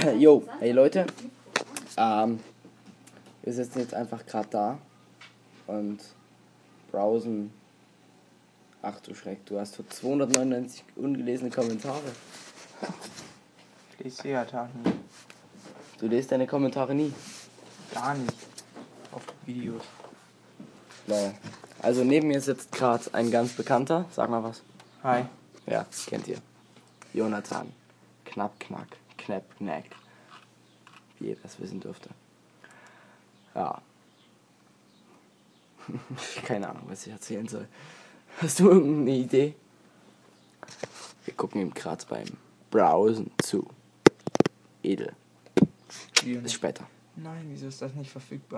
Jo, hey Leute. Wir sitzen jetzt einfach gerade da und browsen. Ach du Schreck, du hast für 299 ungelesene Kommentare. Ich lese sie ja Tag nie. Du liest deine Kommentare nie? Gar nicht. Auf Videos. Naja. Also neben mir sitzt gerade ein ganz Bekannter. Sag mal was. Hi. Ja, kennt ihr. Jonathan. Knapp, knack, knapp, knack. Wie ihr das wissen dürfte. Ja. Keine Ahnung, was ich erzählen soll. Hast du irgendeine Idee? Wir gucken ihm gerade beim Browsen zu. Edel. Bis später. Nein, wieso ist das nicht verfügbar?